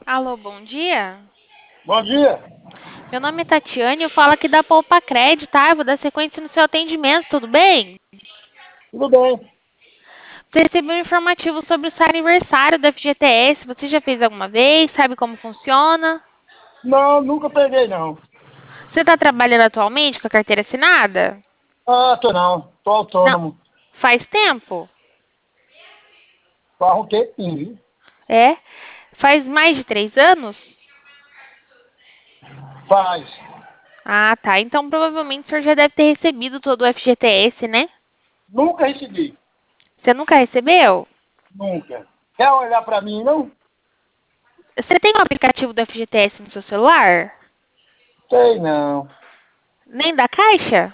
Alô, bom dia. Bom dia. Meu nome é Tatiane, eu falo aqui da Poupa Cred, tá? Eu vou dar sequência no seu atendimento, tudo bem? Tudo bem? Você recebeu um informativo sobre o seu aniversário da FGTS. Você já fez alguma vez? Sabe como funciona? Não, nunca peguei, não. Você está trabalhando atualmente com a carteira assinada? Ah, tô não. Tô Não. autônomo. Faz tempo? Faz um tempinho, viu? É? Faz mais de 3 anos? Faz. Ah, tá. Então provavelmente o senhor já deve ter recebido todo o FGTS, né? Nunca recebi. Você nunca recebeu? Nunca. Quer olhar pra mim, não? Você tem o aplicativo do FGTS no seu celular? Sei não. Nem da Caixa?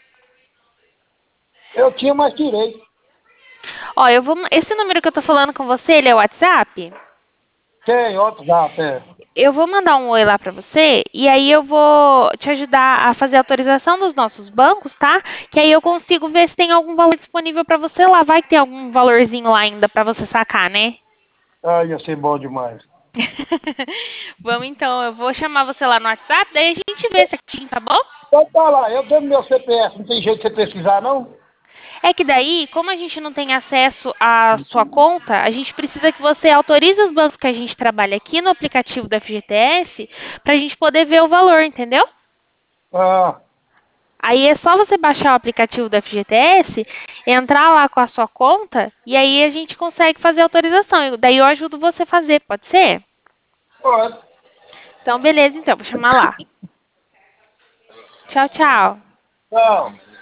Eu tinha, mas tirei. Ó, esse número que eu tô falando com você, ele é o WhatsApp? Tem outro já, é. Eu vou mandar um oi lá pra você e aí eu vou te ajudar a fazer a autorização dos nossos bancos, tá? Que aí eu consigo ver se tem algum valor disponível pra você lá. Vai que tem algum valorzinho lá ainda pra você sacar, né? Ah, ia ser bom demais. Vamos então, eu vou chamar você lá no WhatsApp, daí a gente vê certinho, tá bom? Pode tá lá, eu dei meu CPF, não tem jeito de você pesquisar, não? É que daí, como a gente não tem acesso à sua conta, a gente precisa que você autorize os bancos que a gente trabalha aqui no aplicativo da FGTS pra gente poder ver o valor, entendeu? Ah, Aí é só você baixar o aplicativo do FGTS, entrar lá com a sua conta e aí a gente consegue fazer a autorização. Daí eu ajudo você a fazer, pode ser? pode. Então, beleza, então, vou chamar lá. Tchau, tchau. Não.